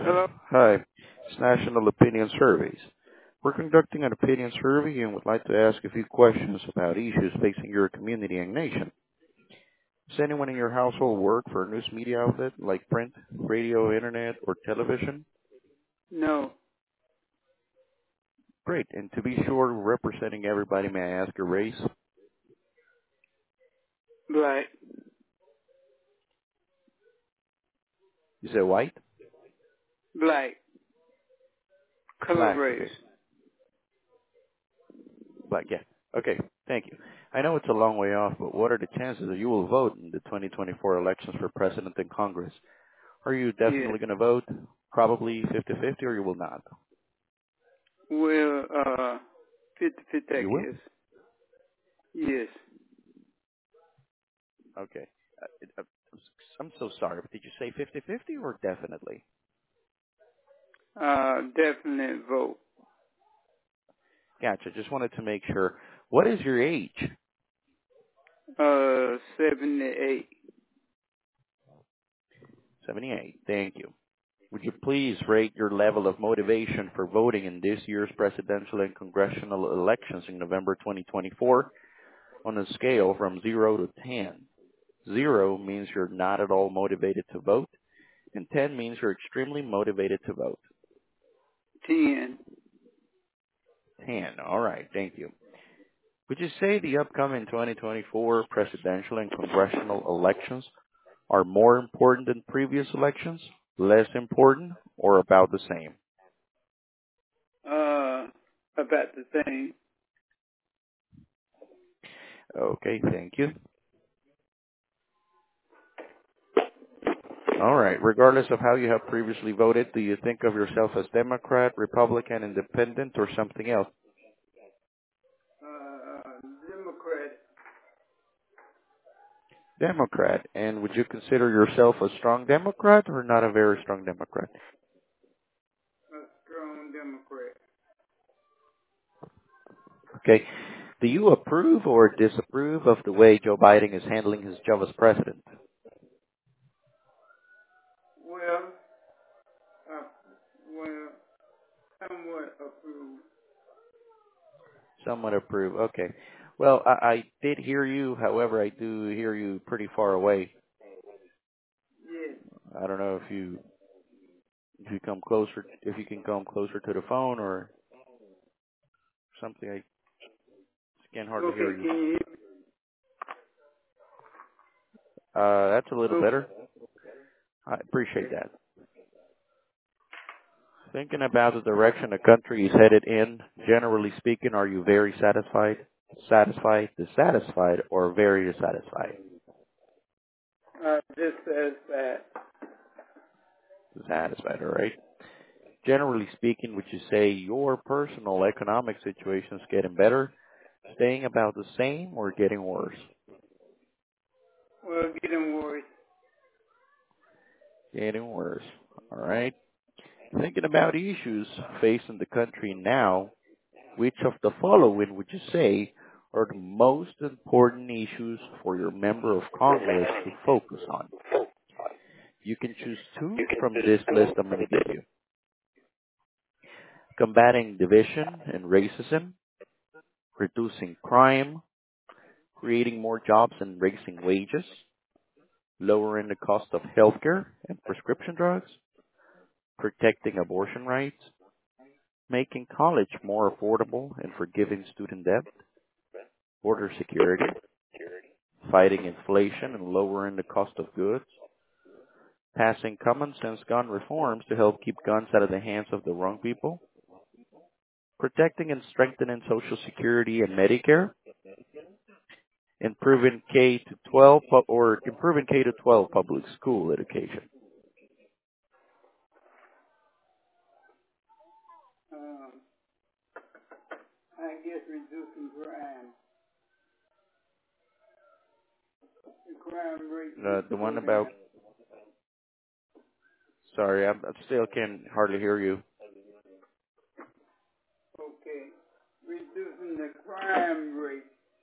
Hello? Hi, it's National Opinion Surveys. We're conducting an opinion survey and would like to ask a few questions about issues facing your community and nation. Does anyone in your household work for a news media outlet like print, radio, internet, or television? No. Great, and to be sure, representing everybody, may I ask your race? Black. You say white? Black. Color Black, race. okay. Black, yeah. Okay, thank you. I know it's a long way off, but what are the chances that you will vote in the 2024 elections for President and Congress? Are you Yes. definitely going to vote? Probably 50-50, or you will not? Well, 50-50, I You will? guess. Yes. Okay. Uh, uh, I'm so sorry, but did you say 50-50 or definitely? Definite vote. Gotcha. Just wanted to make sure. What is your age? 78. 78. Thank you. Would you please rate your level of motivation for voting in this year's presidential and congressional elections in November 2024 on a scale from 0 to 10? 0 means you're not at all motivated to vote, and 10 means you're extremely motivated to vote. 10. 10. All right. Thank you. Would you say the upcoming 2024 presidential and congressional elections are more important than previous elections, less important, or about the same? About the same. Okay, thank you. All right. Regardless of how you have previously voted, do you think of yourself as Democrat, Republican, Independent, or something else? Democrat. Democrat. And would you consider yourself a strong Democrat or not a very strong Democrat? A strong Democrat. Okay. Do you approve or disapprove of the way Joe Biden is handling his job as president? Well, uh, well, somewhat approved. Somewhat approve. Okay. Well, I did hear you. However, I do hear you pretty far away. Yes. I don't know if you come closer, if you can come closer to the phone or something. I can hardly Okay, hear you. can you hear That's a little me? better. I appreciate that. Thinking about the direction the country is headed in, generally speaking, are you very satisfied, dissatisfied, or very dissatisfied? Just as that. Dissatisfied, all right? Generally speaking, would you say your personal economic situation is getting better, staying about the same, or getting worse? Well, getting worse. Getting worse. All right. Thinking about issues facing the country now, which of the following would you say are the most important issues for your member of Congress to focus on? You can choose two from this list I'm going to give you. Combating division and racism, reducing crime, creating more jobs and raising wages, lowering the cost of healthcare and prescription drugs, protecting abortion rights, making college more affordable and forgiving student debt, border security, fighting inflation and lowering the cost of goods, passing common sense gun reforms to help keep guns out of the hands of the wrong people, protecting and strengthening Social Security and Medicare, improving K to 12 or improving K to 12 public school education. Um, I guess reducing crime. The crime rate needs The to go one down. about, sorry, I still can hardly hear you. Okay. Reducing the crime rate.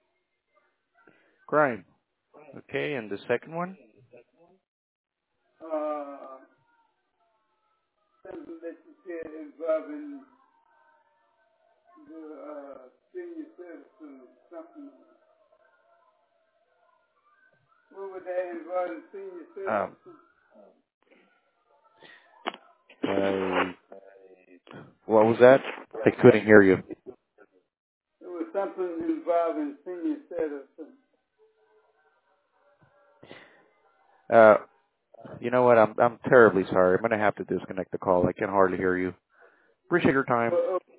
Crime. Okay, and the second one? Uh, something that you said involving the senior citizens, something. What would that involve senior citizens? What was that? I couldn't hear you. It was something involving senior citizens. You know what? I'm terribly sorry. I'm gonna have to disconnect the call. I can hardly hear you. Appreciate your time.